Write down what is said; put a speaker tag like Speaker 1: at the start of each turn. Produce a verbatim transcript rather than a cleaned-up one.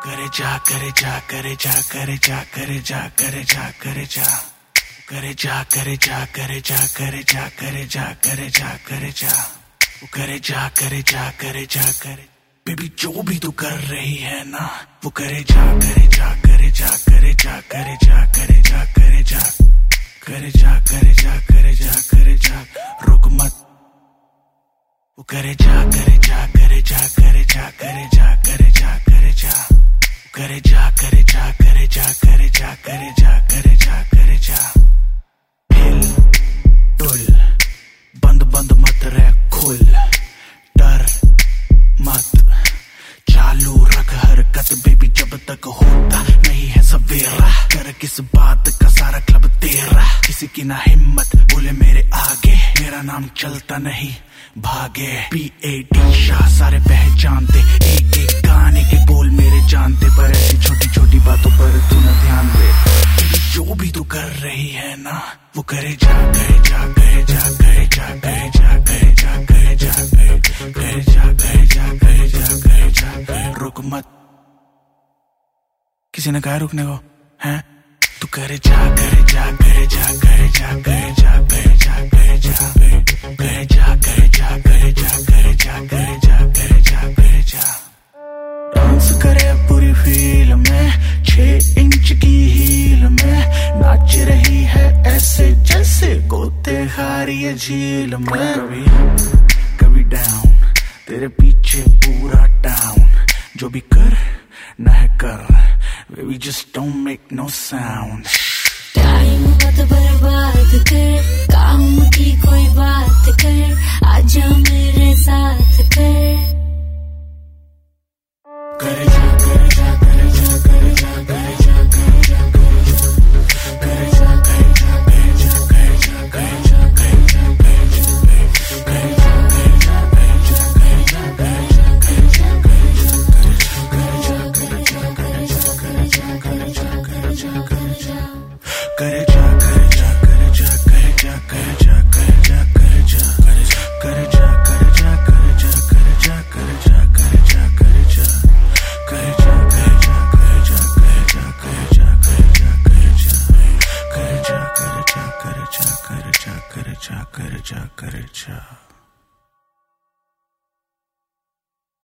Speaker 1: करे जा करे जा करे जा करे जा करे जा करे जा करे जा करे जा करे जा करे जा करे जा करे जा करे जा करे जा करे जा करे जा करे जा करे बेबी जो भी तू कर रही है ना वो करे जा करे जा करे जा करे जा करे जा करे जा करे जा करे जा करे जा करे जा करे जा रुक मत वो करे जा करे जा करे जा करे जा करे जा करे जा करे जा करे जा करे जा करे जा करे जा करे जा करे जा करे जा हिल डुल बंद बंद मत रह खुल डर मत चालू रख हरकत बेबी जब तक होता नहीं है सवेरा कर किस बात का सारा क्लब तेरा किसी की ना हिम्मत बोले मेरे आगे मेरा नाम चलता नहीं भागे पी ए डी शाह सारे पहचानते एक एक गाने के बोल मेरे जानते पर ऐसी छोटी छोटी बातों पर तू न ध्यान दे जो भी तू कर रही है ना वो करे जा करे जा करे जा करे जा करे जा करे जा करे जा करे जा करे जा करे जा करे जा रुक मत किसी ने कहा रुकने को हैं तू करे जा करे जा करे जा करे जा करे जा करे जा करे जा करे जा करे जा करे जा करे जा करे जा करे जा करे जा डांस करे पूरी फील में छह इंच की हील में नाच रही है ऐसे जैसे गोते खारी है झील में कभी कभी डाउन तेरे पीछे पूरा टाउन जो भी कर ना है कर baby just don't make no sound
Speaker 2: time मत बर्बाद कर काम की कोई बात कर आजा मेरे साथ कर
Speaker 1: करे